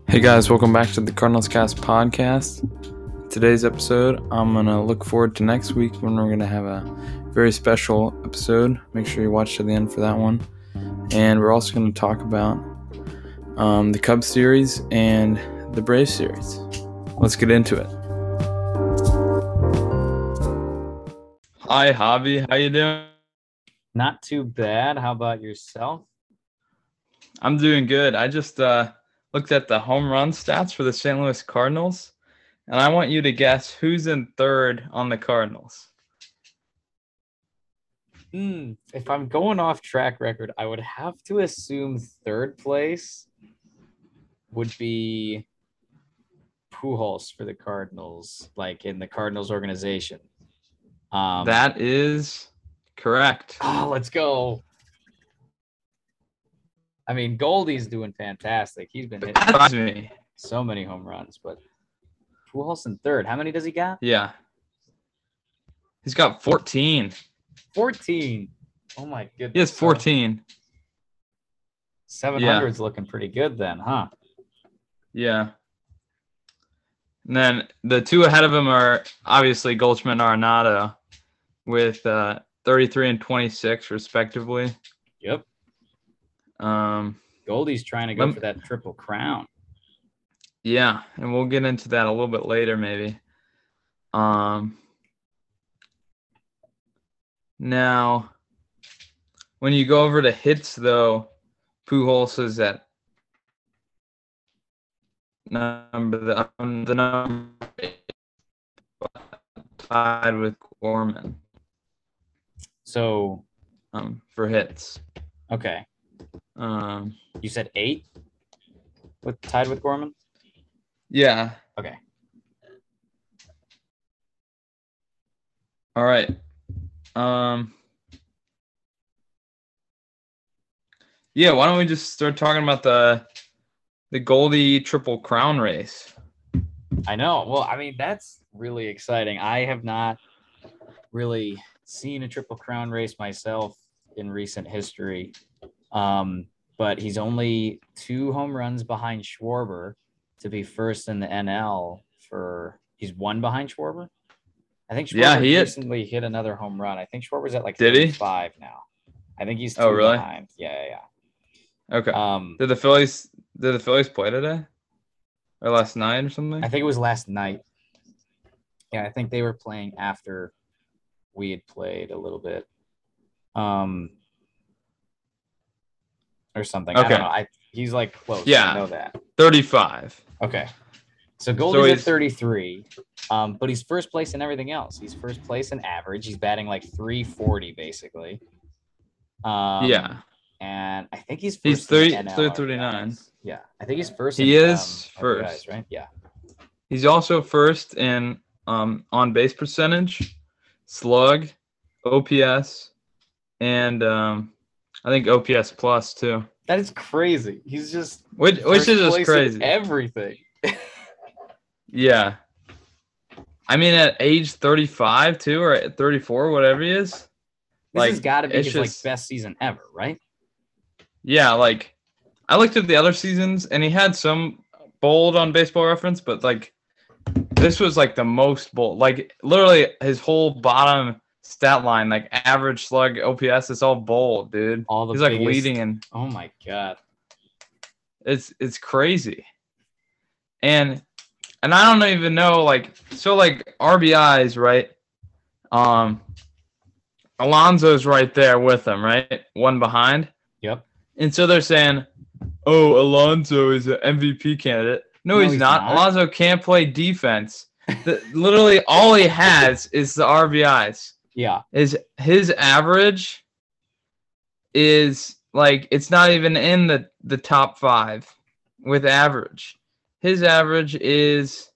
Hey guys, welcome back to the Cardinals Cast podcast. Today's episode, I'm going to look forward to next week when we're going to have a very special episode. Make sure you watch to the end for that one. And we're also going to talk about the Cubs series and the Braves series. Let's get into it. Hi, Javi. How you doing? Not too bad. How about yourself? I'm doing good. I just looked at the home run stats for the St. Louis Cardinals, and I want you to guess who's in third on the Cardinals. If I'm going off track record, I would have to assume third place would be Pujols for the Cardinals, like in the Cardinals organization. That is correct. Oh, let's go. I mean, Goldie's doing fantastic. He's been hitting so many home runs, but Pujols in third. How many does he got? Yeah. He's got 14. 14. Oh, my goodness. He has 14. 700's looking pretty good then, huh? Yeah. And then the two ahead of him are obviously Goldschmidt and Arenado with 33 and 26 respectively. Yep. Goldie's trying to go for that triple crown. Yeah, and we'll get into that a little bit later maybe. Now, when you go over to hits, though, Pujols is at the number tied with Gorman. So, for hits. Okay. You said 8 tied with Gorman? Yeah. Okay. All right. Yeah, why don't we just start talking about the Goldie Triple Crown race? I know. Well, I mean, that's really exciting. I have not really seen a Triple Crown race myself in recent history. But he's only 2 home runs behind Schwarber to be first in the NL he's 1 behind Schwarber. I think Schwarber recently hit another home run. I think Schwarber's at like 35 now. I think he's 2 behind. Yeah. Okay. Did the Phillies play today? Or last night or something? I think it was last night. Yeah, I think they were playing after we had played a little bit. Or something. Okay. I don't know. He's like close. Yeah. I know that. 35. Okay. So Goldie's at 33. But he's first place in everything else. He's first place in average. He's batting like 340 basically. Yeah. And I think he's first. He's 339. Yeah. I think he's first. He is first. RBIs, right? Yeah. He's also first in on base percentage, slug, OPS, and I think OPS plus too. That is crazy. He's just which is just crazy. Everything. Yeah. I mean, at age 35 too, or at 34, whatever he is. This has got to be his best season ever, right? Yeah, like I looked at the other seasons and he had some bold on Baseball Reference, but like this was like the most bold. Like literally his whole bottom stat line, like average slug, OPS, it's all bold, dude. He's like leading in. Oh my god, it's crazy. And I don't even know, like, so like RBIs, right? Alonso's right there with him, right? 1 behind. Yep. And so they're saying, oh, Alonso is an MVP candidate. No, he's not. Alonso can't play defense. Literally all he has is the RBIs. Yeah. His average is like, it's not even in the top 5 with average. His average is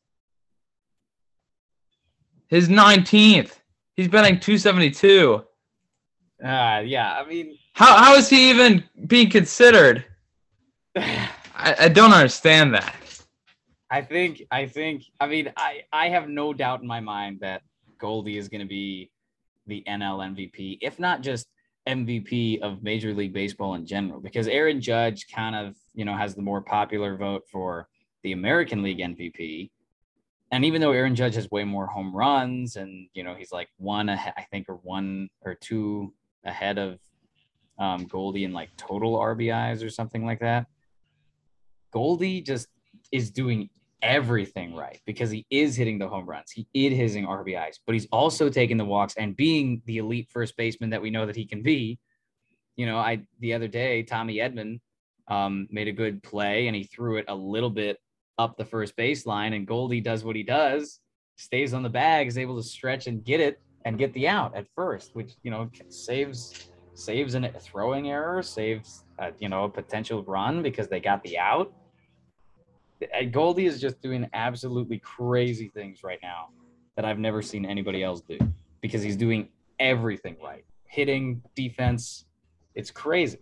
his 19th. He's batting 272. Yeah. I mean, how is he even being considered? I don't understand that. I mean, I have no doubt in my mind that Goldie is going to be the NL MVP, if not just MVP of Major League Baseball in general, because Aaron Judge kind of, has the more popular vote for the American League MVP. And even though Aaron Judge has way more home runs and, he's like one or two ahead of Goldie in like total RBIs or something like that, Goldie just is doing everything right because he is hitting the home runs. He is hitting RBIs, but he's also taking the walks and being the elite first baseman that we know that he can be. The other day, Tommy Edman made a good play and he threw it a little bit up the first baseline, and Goldie does what he does, stays on the bag, is able to stretch and get it and get the out at first, which, saves a throwing error, saves, a potential run because they got the out. Goldie is just doing absolutely crazy things right now that I've never seen anybody else do because he's doing everything right. Hitting, defense, it's crazy.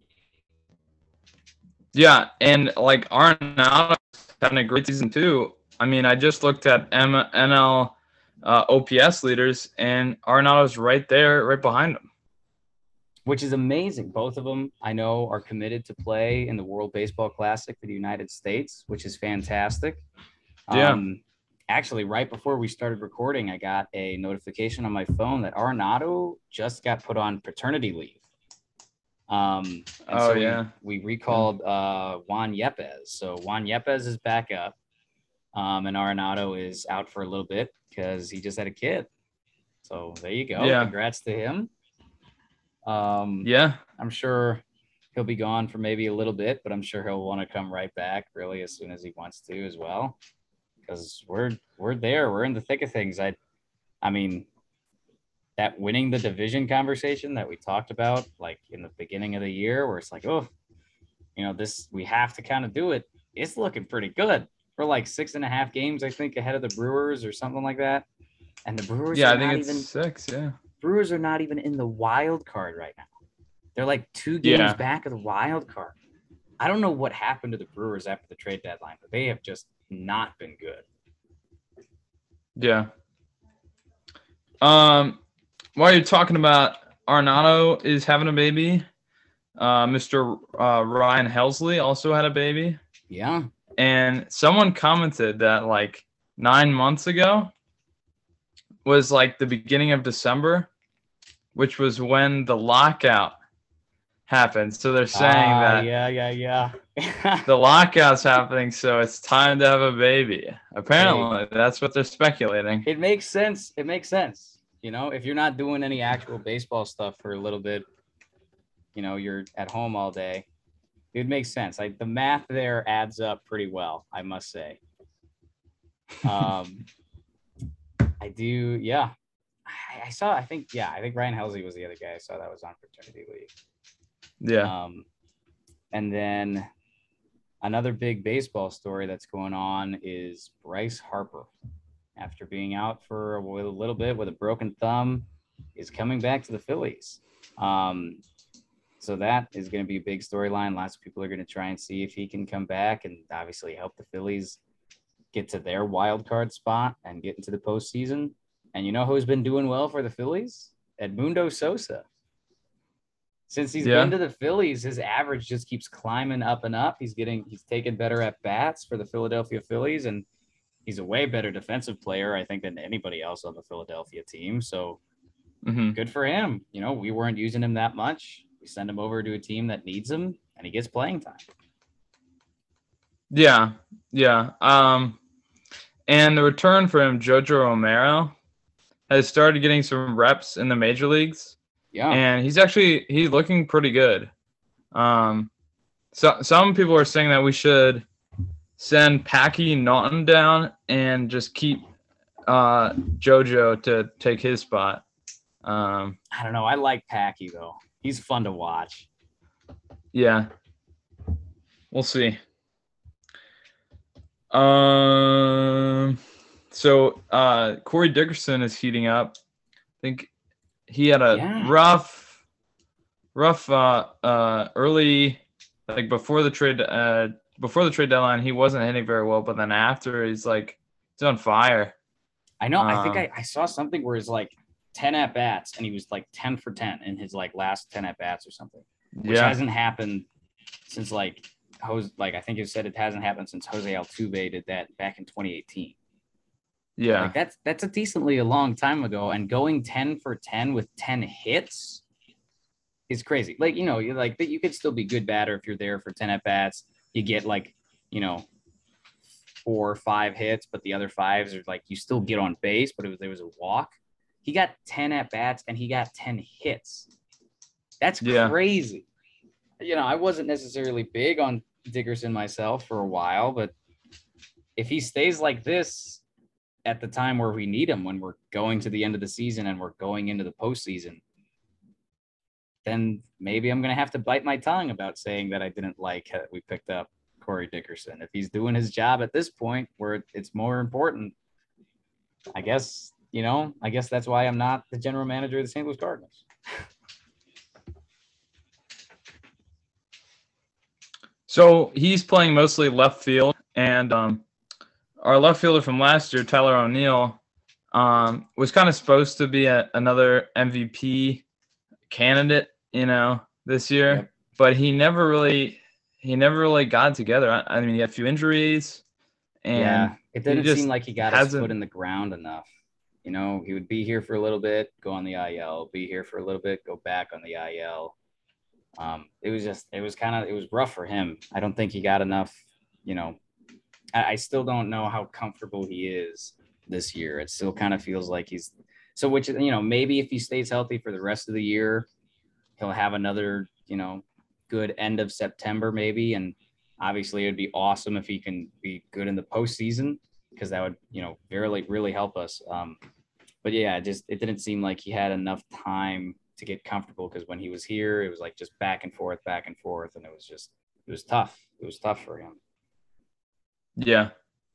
Yeah, and like Arenado's having a great season too. I mean, I just looked at NL OPS leaders, and Arenado's right there, right behind him. Which is amazing. Both of them, I know, are committed to play in the World Baseball Classic for the United States, which is fantastic. Yeah. Actually, right before we started recording, I got a notification on my phone that Arenado just got put on paternity leave. We recalled Juan Yepez. So Juan Yepez is back up, and Arenado is out for a little bit because he just had a kid. So there you go. Yeah. Congrats to him. I'm sure he'll be gone for maybe a little bit, but I'm sure he'll want to come right back really as soon as he wants to as well, because we're there. We're in the thick of things. I mean, that winning the division conversation that we talked about, like in the beginning of the year, where it's like, we have to kind of do it. It's looking pretty good. We're like 6.5 games, I think, ahead of the Brewers or something like that. And the Brewers, I think it's 6. Yeah. Brewers are not even in the wild card right now. They're like 2 games back of the wild card. I don't know what happened to the Brewers after the trade deadline, but they have just not been good. Yeah. While you're talking about Arenado is having a baby, Mr. Ryan Helsley also had a baby. Yeah. And someone commented that like 9 months ago was like the beginning of December, which was when the lockout happened. So they're saying that the lockout's happening, so it's time to have a baby. Apparently, that's what they're speculating. It makes sense. If you're not doing any actual baseball stuff for a little bit, you're at home all day. It makes sense. The math there adds up pretty well, I must say. I do. Yeah. I think Ryan Helsley was the other guy I saw that was on paternity leave. Yeah. And then another big baseball story that's going on is Bryce Harper, after being out for a little bit with a broken thumb, is coming back to the Phillies. So that is going to be a big storyline. Lots of people are going to try and see if he can come back and obviously help the Phillies get to their wild card spot and get into the postseason. And you know who's been doing well for the Phillies? Edmundo Sosa. Since he's been to the Phillies, his average just keeps climbing up and up. He's taken better at bats for the Philadelphia Phillies, and he's a way better defensive player, I think, than anybody else on the Philadelphia team. So good for him. We weren't using him that much. We send him over to a team that needs him, and he gets playing time. Yeah. And the return for him, Jojo Romero, has started getting some reps in the major leagues. Yeah. And he's looking pretty good. So some people are saying that we should send Packy Naughton down and just keep Jojo to take his spot. I don't know. I like Packy, though. He's fun to watch. Yeah. We'll see. So Corey Dickerson is heating up. I think he had a rough early, like before the trade deadline, he wasn't hitting very well, but then after he's on fire. I know. I think I saw something where it's like 10 at bats and he was like 10 for 10 in his like last 10 at bats or something, which hasn't happened since like I think you said it hasn't happened since Jose Altuve did that back in 2018. Yeah. Like that's a decently a long time ago, and going 10 for 10 with 10 hits is crazy. Like, you're like, you could still be good batter if you're there for 10 at bats. You get like, 4 or 5 hits, but the other 5s are like you still get on base, but there was a walk. He got 10 at bats and he got 10 hits. That's crazy. I wasn't necessarily big on Dickerson myself for a while, but if he stays like this at the time where we need him, when we're going to the end of the season and we're going into the postseason, then maybe I'm going to have to bite my tongue about saying that I didn't like how we picked up Corey Dickerson. If he's doing his job at this point where it's more important, I guess that's why I'm not the general manager of the St. Louis Cardinals. So he's playing mostly left field, and our left fielder from last year, Tyler O'Neill, was kind of supposed to be another MVP candidate, this year, Yep. but he never really got together. I mean, he had a few injuries, and it didn't seem like he got his foot in the ground enough. He would be here for a little bit, go on the IL, be here for a little bit, go back on the IL. It was rough for him. I don't think he got enough, I still don't know how comfortable he is this year. It still kind of feels like maybe if he stays healthy for the rest of the year, he'll have another, good end of September maybe. And obviously it'd be awesome if he can be good in the postseason, because that would, really, really help us. But yeah, it didn't seem like he had enough time to get comfortable, because when he was here, it was like just back and forth. And it was tough. It was tough for him. Yeah.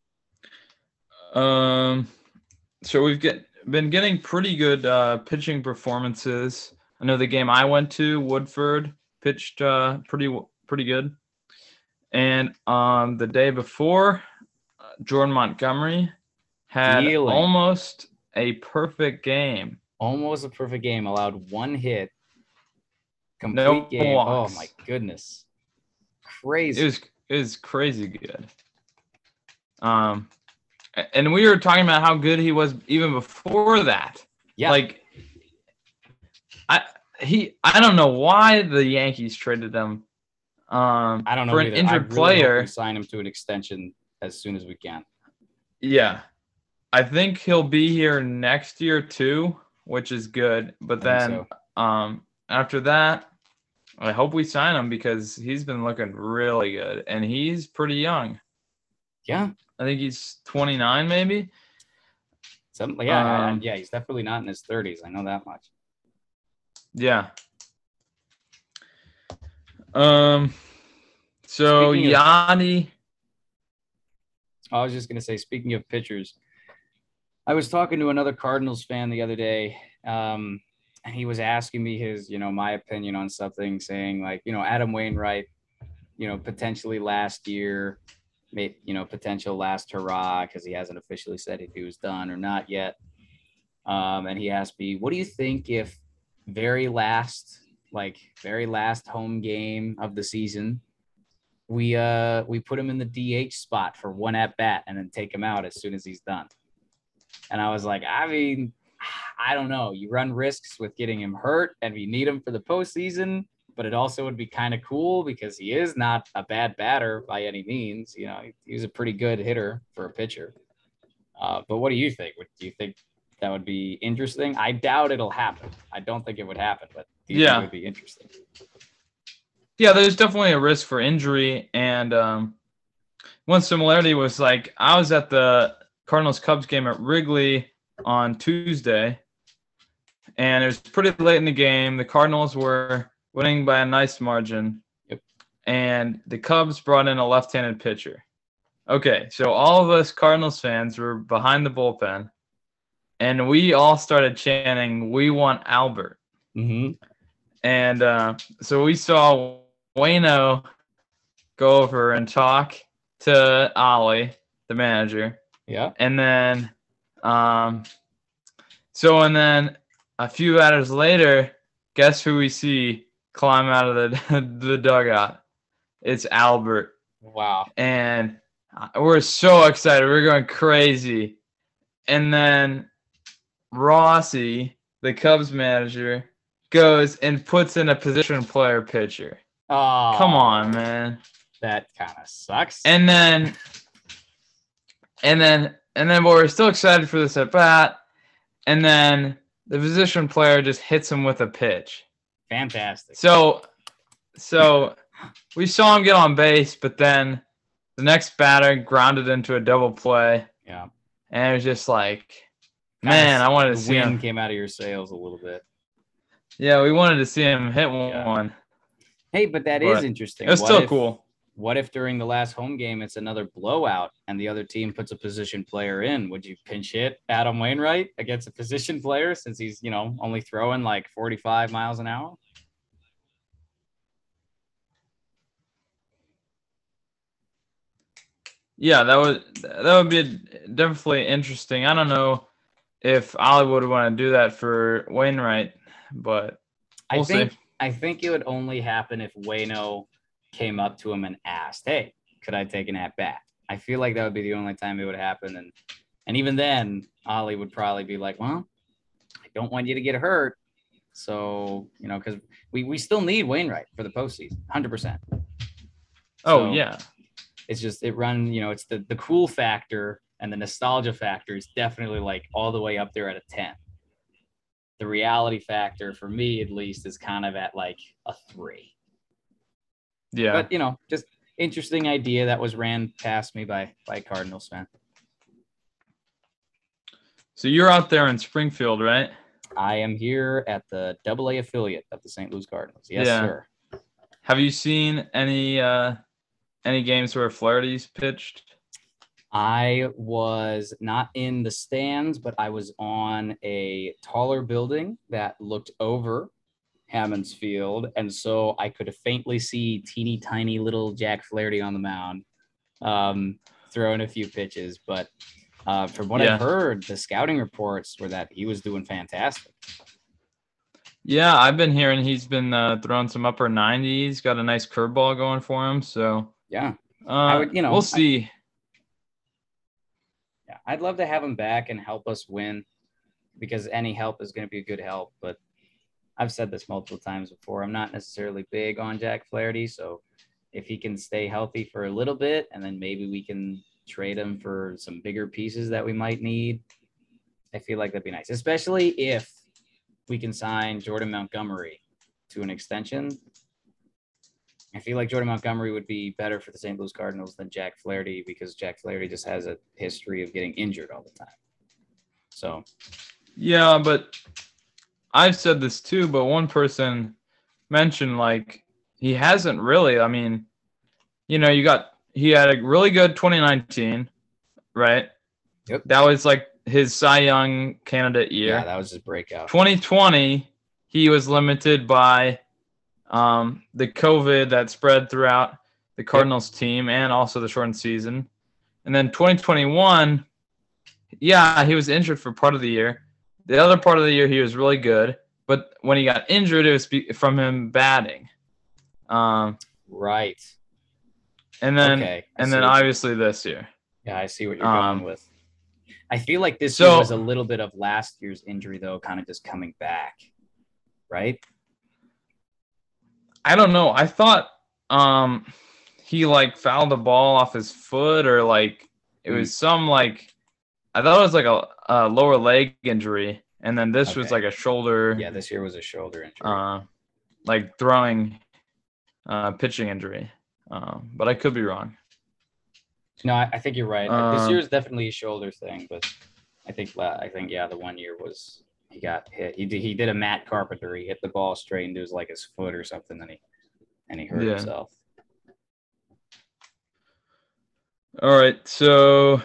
So we've been getting pretty good pitching performances. I know the game I went to, Woodford pitched pretty good. And the day before, Jordan Montgomery had almost a perfect game. Almost a perfect game. Allowed 1 hit. Complete game. Walks. Oh my goodness. Crazy. It was crazy good. And we were talking about how good he was even before that. Yeah. Like, I don't know why the Yankees traded him. I don't know for an injured player. We sign him to an extension as soon as we can. Yeah, I think he'll be here next year too, which is good. But then, after that, I hope we sign him, because he's been looking really good, and he's pretty young. Yeah, I think he's 29, maybe. He's definitely not in his 30s. I know that much. Yeah. So Yadi. I was just gonna say, speaking of pitchers, I was talking to another Cardinals fan the other day, and he was asking me his, my opinion on something, saying like, Adam Wainwright, potentially last year, potential last hurrah, because he hasn't officially said if he was done or not yet. And he asked me, what do you think if very last home game of the season, we put him in the DH spot for 1 at bat and then take him out as soon as he's done? And I was like, I mean, I don't know. You run risks with getting him hurt, and we need him for the postseason, but it also would be kind of cool because he is not a bad batter by any means. He's a pretty good hitter for a pitcher. But what do you think? Do you think that would be interesting? I doubt it'll happen. I don't think it would happen, but do you think it would be interesting? Yeah, there's definitely a risk for injury. And one similarity was, like, I was at the Cardinals-Cubs game at Wrigley on Tuesday, and it was pretty late in the game. The Cardinals were winning by a nice margin. Yep. And the Cubs brought in a left-handed pitcher. Okay, so all of us Cardinals fans were behind the bullpen, and we all started chanting, "We want Albert." Mm-hmm. And so we saw Wayno go over and talk to Ollie, the manager. Yeah. And then, and then a few batters later, guess who we see climb out of the dugout? It's Albert. Wow. And we're so excited. We're going crazy. And then Rossi, the Cubs manager, goes and puts in a position player pitcher. Come on, Oh, man. that kind of sucks. And then we're still excited for this at bat. And then the position player just hits him with a pitch. Fantastic. So we saw him get on base, but then the next batter grounded into a double play. Yeah. And it was just like, man, I wanted to see him. The wind came out of your sails a little bit. Yeah, we wanted to see him hit one. Hey, but that is interesting. It's still cool. What if during the last home game it's another blowout and the other team puts a position player in? Would you pinch hit Adam Wainwright against a position player since he's, only throwing like 45 miles an hour? Yeah, that would be definitely interesting. I don't know if Ollie would want to do that for Wainwright, but we'll see. I think it would only happen if Waino came up to him and asked, "Hey, could I take an at bat?" I feel like that would be the only time it would happen, and even then, Ollie would probably be like, "Well, I don't want you to get hurt, so because we still need Wainwright for the postseason, 100%." Oh yeah. It's just it's the cool factor and the nostalgia factor is definitely like all the way up there at a 10. The reality factor for me, at least, is kind of at like a 3. Yeah. But, just interesting idea that was ran past me by Cardinals fan. So you're out there in Springfield, right? I am here at the AA affiliate of the St. Louis Cardinals. Yes, sir. Have you seen any games where Flaherty's pitched? I was not in the stands, but I was on a taller building that looked over Hammons Field, and so I could faintly see teeny tiny little Jack Flaherty on the mound, throwing a few pitches. But from what I've heard, the scouting reports were that he was doing fantastic. Yeah, I've been hearing he's been throwing some upper 90s, got a nice curveball going for him. So yeah, we'll see. Yeah, I'd love to have him back and help us win, because any help is going to be a good help. But I've said this multiple times before. I'm not necessarily big on Jack Flaherty. So if he can stay healthy for a little bit, and then maybe we can trade him for some bigger pieces that we might need, I feel like that'd be nice, especially if we can sign Jordan Montgomery to an extension. I feel like Jordan Montgomery would be better for the St. Louis Cardinals than Jack Flaherty, because Jack Flaherty just has a history of getting injured all the time. So, yeah, but I've said this too, but one person mentioned like he hasn't really. I mean, he had a really good 2019, right? Yep. That was like his Cy Young candidate year. Yeah, that was his breakout. 2020, he was limited by the COVID that spread throughout the Cardinals team and also the shortened season. And then 2021, he was injured for part of the year. The other part of the year, he was really good. But when he got injured, it was from him batting. Right. And then obviously this year. Yeah, I see what you're going with. I feel like this year was a little bit of last year's injury, though, kind of just coming back, right? I don't know. I thought he like fouled the ball off his foot, or like it was some like I thought it was like a lower leg injury, and then this was like a shoulder. Yeah, this year was a shoulder injury. Like throwing, pitching injury. But I could be wrong. No, I think you're right. This year is definitely a shoulder thing, but I think the 1 year was he got hit. He did a Matt Carpenter. He hit the ball straight into his foot or something, and he hurt himself. All right, so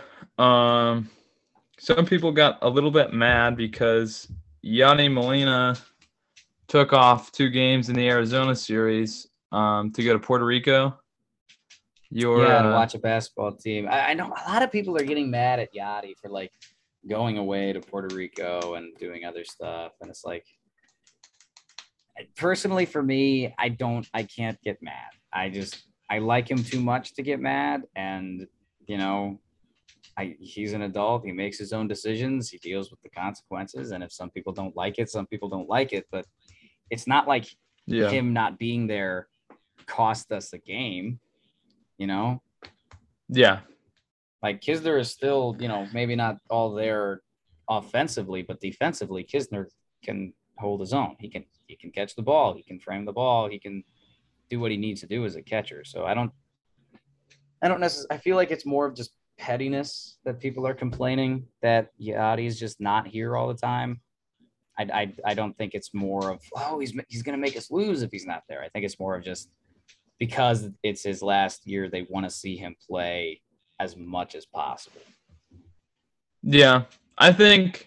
some people got a little bit mad because Yadi Molina took off 2 games in the Arizona series to go to Puerto Rico. To watch a basketball team. I know a lot of people are getting mad at Yadi for like going away to Puerto Rico and doing other stuff, and it's like, personally for me, I can't get mad. I I like him too much to get mad. And, you know, he's an adult. He makes his own decisions. He deals with the consequences. And if some people don't like it, some people don't like it. But it's not like Yeah. him not being there cost us the game, you know? Yeah. Like Kisner is still, you know, maybe not all there offensively, but defensively, Kisner can hold his own. He can catch the ball. He can frame the ball. He can do what he needs to do as a catcher. So I don't necessarily. I feel like it's more of just pettiness that people are complaining that Yadi's just not here all the time. I don't think it's more of he's going to make us lose if he's not there. I think it's more of just because it's his last year, they want to see him play as much as possible. Yeah, I think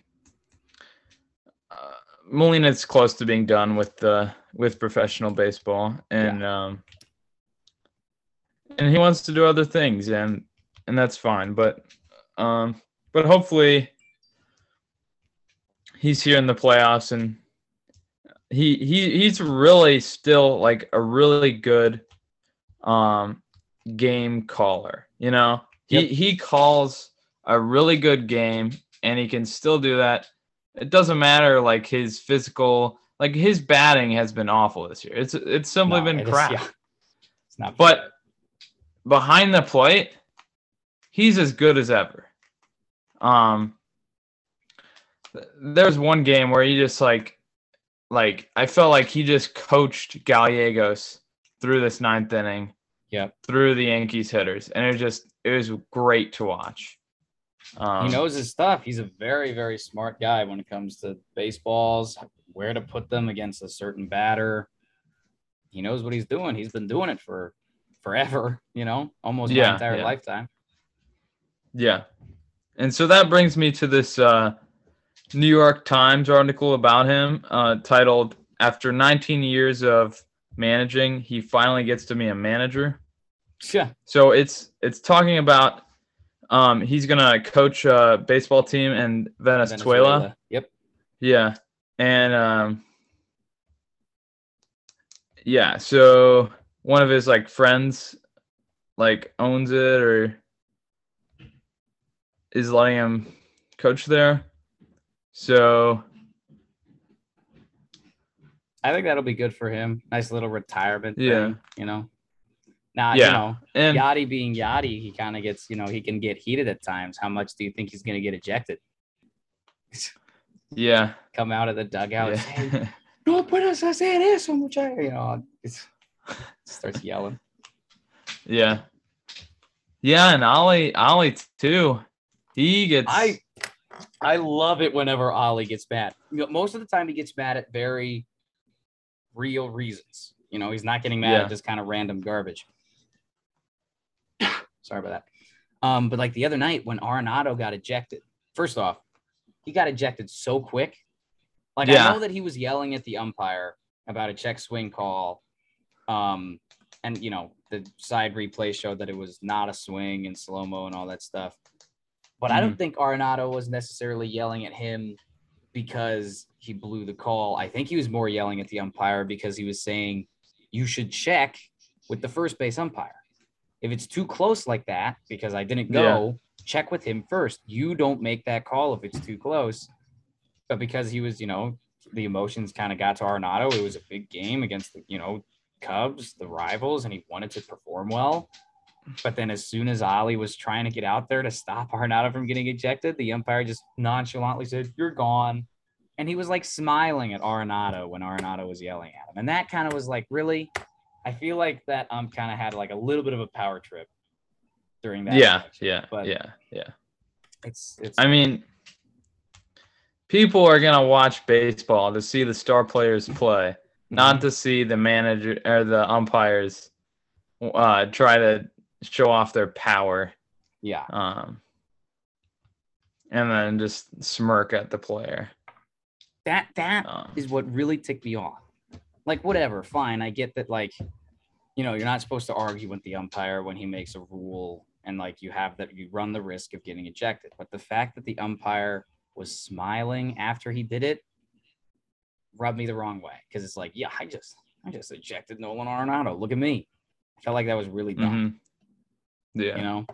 Molina's close to being done with professional baseball, and and he wants to do other things, and that's fine. But hopefully he's here in the playoffs, and he's really still like a really good game caller. You know, he calls a really good game, and he can still do that. It doesn't matter like his physical, like his batting has been awful this year. It's simply been crap. It's not. But behind the plate, he's as good as ever. There's one game where he just like I felt like he just coached Gallegos through this ninth inning. Through the Yankees hitters, and it was great to watch. He knows his stuff. He's a very, very smart guy when it comes to baseballs, where to put them against a certain batter. He knows what he's doing. He's been doing it for forever, you know, almost my entire lifetime. Yeah. And so that brings me to this New York Times article about him titled, "After 19 years of managing, he finally gets to be a manager." Yeah. So it's talking about he's gonna coach a baseball team in Venezuela. Yep. Yeah. And yeah, so one of his like friends like owns it or is letting him coach there. So I think that'll be good for him. Nice little retirement thing, you know. Now, you know, and Yadi being Yadi, he kind of gets, you know, he can get heated at times. How much do you think he's going to get ejected? Yeah. Come out of the dugout saying, "No puedes hacer eso, muchacho." You know, starts yelling. Yeah. Yeah, and Ollie too. He gets. I love it whenever Ollie gets mad. You know, most of the time he gets mad at very real reasons. You know, he's not getting mad at just kind of random garbage. Sorry about that. But like the other night when Arenado got ejected, first off, he got ejected so quick. Like I know that he was yelling at the umpire about a check swing call. And you know, the side replay showed that it was not a swing and slow-mo and all that stuff. But I don't think Arenado was necessarily yelling at him because he blew the call. I think he was more yelling at the umpire because he was saying, "You should check with the first base umpire. If it's too close like that, because I didn't go, check with him first. You don't make that call if it's too close." But because he was, you know, the emotions kind of got to Arenado. It was a big game against the, you know, Cubs, the rivals, and he wanted to perform well. But then as soon as Ollie was trying to get out there to stop Arenado from getting ejected, the umpire just nonchalantly said, "You're gone." And he was like smiling at Arenado when Arenado was yelling at him. And that kind of was like, really? I feel like that kind of had like a little bit of a power trip during that. Yeah. It's I mean, people are going to watch baseball to see the star players play, not to see the manager or the umpires try to show off their power. Yeah. And then just smirk at the player. That is what really ticked me off. Like, whatever, fine. I get that, like, you know, you're not supposed to argue with the umpire when he makes a rule and, like, you run the risk of getting ejected. But the fact that the umpire was smiling after he did it rubbed me the wrong way. Because it's like, yeah, I just ejected Nolan Arenado. Look at me. I felt like that was really dumb. Yeah. You know,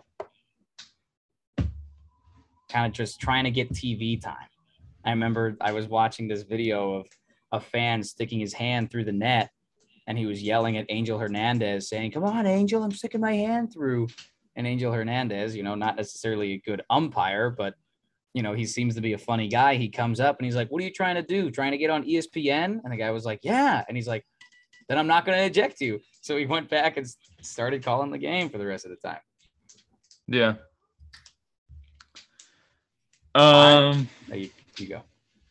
kind of just trying to get TV time. I remember I was watching this video of a fan sticking his hand through the net, and he was yelling at Angel Hernandez saying, "Come on, Angel, I'm sticking my hand through." And Angel Hernandez, not necessarily a good umpire, but he seems to be a funny guy. He comes up and he's like, "What are you trying to do? Trying to get on ESPN?" And the guy was like, "Yeah." And he's like, "Then I'm not going to eject you." So he went back and started calling the game for the rest of the time. Yeah. There you go.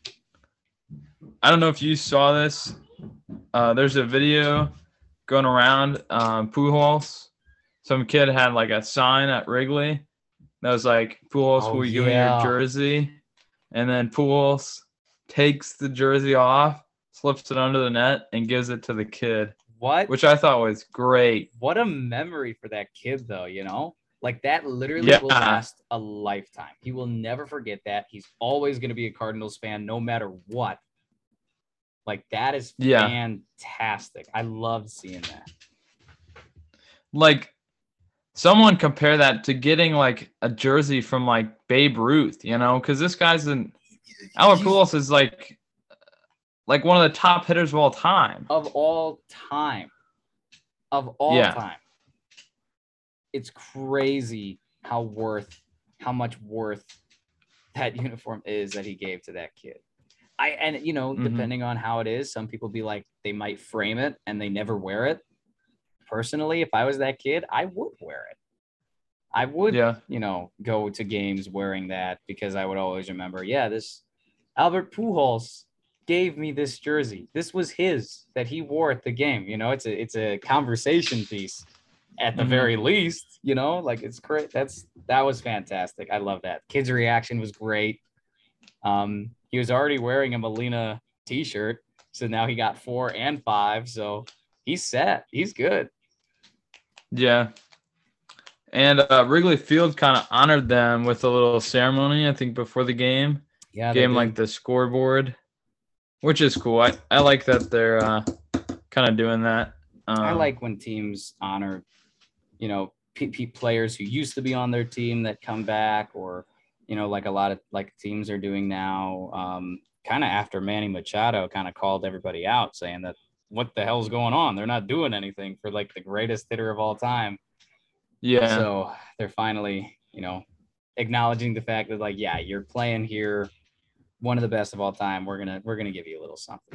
I don't know if you saw this. There's a video going around Pujols. Some kid had like a sign at Wrigley that was like, "Pujols, will you give me your jersey?" And then Pujols takes the jersey off, slips it under the net, and gives it to the kid. What? Which I thought was great. What a memory for that kid, though, Like, that literally will last a lifetime. He will never forget that. He's always going to be a Cardinals fan no matter what. Like, that is fantastic. I loved seeing that. Like, someone compare that to getting, like, a jersey from, like, Babe Ruth, Because this guy's Albert Pujols is, like one of the top hitters of all time. Of all time. Time. It's crazy how much worth that uniform is that he gave to that kid. Depending on how it is, some people be like, they might frame it and they never wear it. Personally, if I was that kid, I would wear it. I would, go to games wearing that because I would always remember, this Albert Pujols gave me this jersey. This was his that he wore at the game. It's a conversation piece at the very least, like it's great. That was fantastic. I love that. Kid's reaction was great. He was already wearing a Molina t-shirt, so now he got 4 and 5. So he's set. He's good. Yeah. And Wrigley Field kind of honored them with a little ceremony, I think, before the game. Yeah. Game like the scoreboard, which is cool. I like that they're kind of doing that. I like when teams honor, players who used to be on their team that come back, or like a lot of like teams are doing now. Kind of after Manny Machado kind of called everybody out, saying that what the hell's going on? They're not doing anything for like the greatest hitter of all time. Yeah. So they're finally, acknowledging the fact that like, yeah, you're playing here, one of the best of all time. We're gonna give you a little something.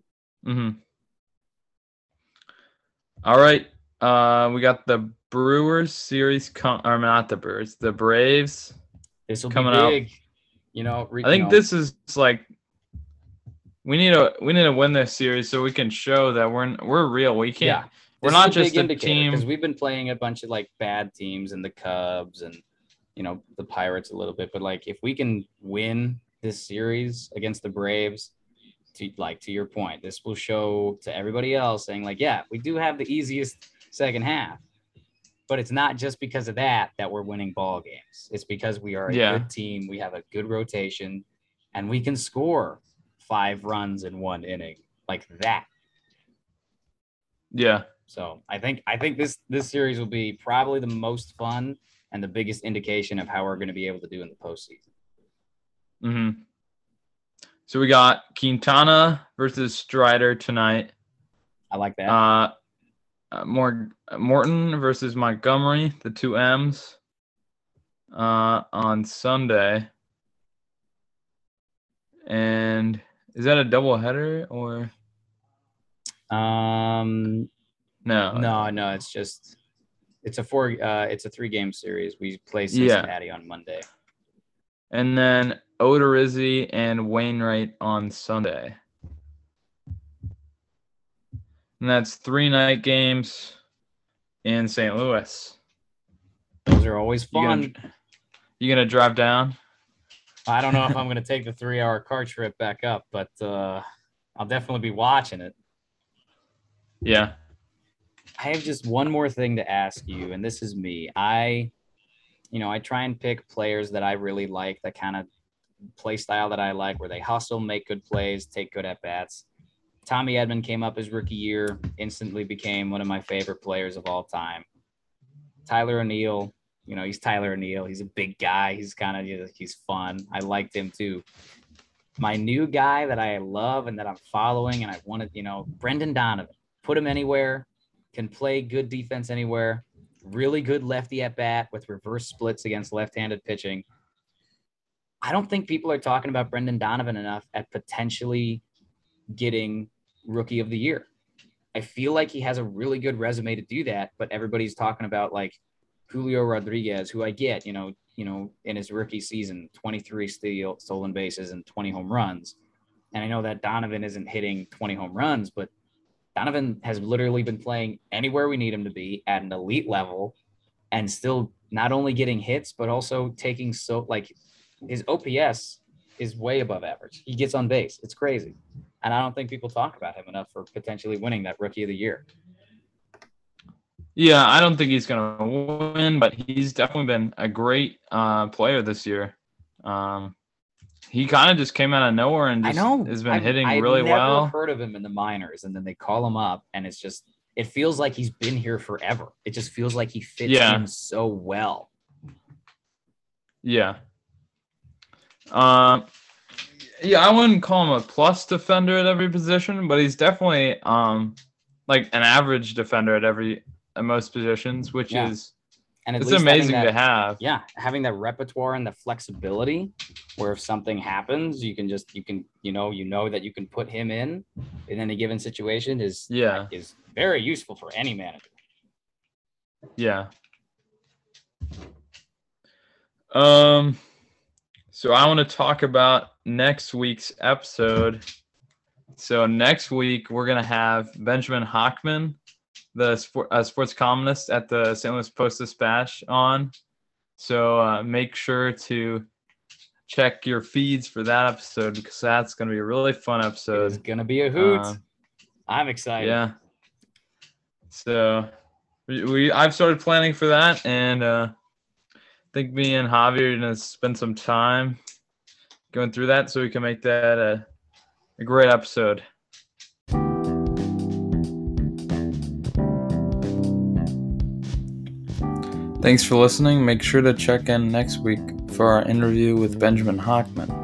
All right. We got the Brewers series or not the Brewers, the Braves. This will be big. I think this is like we need to win this series so we can show that we're real. We can't. Yeah. We're not just a team, because we've been playing a bunch of like bad teams and the Cubs and the Pirates a little bit, but like if we can win this series against the Braves, to your point, this will show to everybody else saying like, yeah, we do have the easiest second half, but it's not just because of that we're winning ball games. It's because we are a good team. We have a good rotation, and we can score 5 runs in 1 inning like that. Yeah. So I think this series will be probably the most fun and the biggest indication of how we're going to be able to do in the postseason. So we got Quintana versus Strider tonight. I like that. Morton versus Montgomery, the 2 M's, on Sunday. And is that a doubleheader or? No. It's a 3-game series. We play Cincinnati on Monday. And then Odorizzi and Wainwright on Sunday. And that's 3 night games in St. Louis. Those are always fun. You gonna drive down? I don't know if I'm gonna take the 3-hour car trip back up, but I'll definitely be watching it. Yeah. I have just one more thing to ask you, and this is me. I try and pick players that I really like, that kind of play style that I like, where they hustle, make good plays, take good at bats. Tommy Edman came up his rookie year, instantly became one of my favorite players of all time. Tyler O'Neill, he's Tyler O'Neill. He's a big guy. He's he's fun. I liked him too. My new guy that I love and that I'm following and I wanted, Brendan Donovan. Put him anywhere, can play good defense anywhere, really good lefty at bat with reverse splits against left-handed pitching. I don't think people are talking about Brendan Donovan enough at potentially getting Rookie of the Year. I feel like he has a really good resume to do that, but everybody's talking about like Julio Rodriguez, who I get, in his rookie season, 23 stolen bases and 20 home runs. And I know that Donovan isn't hitting 20 home runs, but Donovan has literally been playing anywhere we need him to be at an elite level and still not only getting hits, but also taking his OPS is way above average. He gets on base. It's crazy. And I don't think people talk about him enough for potentially winning that Rookie of the Year. Yeah, I don't think he's going to win, but he's definitely been a great player this year. He kind of just came out of nowhere and has been hitting really well. I've never heard of him in the minors, and then they call him up, and it feels like he's been here forever. It just feels like he fits in so well. Yeah. I wouldn't call him a plus defender at every position, but he's definitely like an average defender at most positions, which is it's amazing to have. Yeah, having that repertoire and the flexibility where if something happens, you know that you can put him in any given situation is very useful for any manager. Yeah. So I want to talk about next week's episode. So next week we're going to have Benjamin Hockman, the sports columnist at the St. Louis Post-Dispatch on. So make sure to check your feeds for that episode because that's going to be a really fun episode. It's going to be a hoot. I'm excited. Yeah. So I've started planning for that, and I think me and Javi are going to spend some time going through that so we can make that a great episode. Thanks for listening. Make sure to check in next week for our interview with Benjamin Hockman.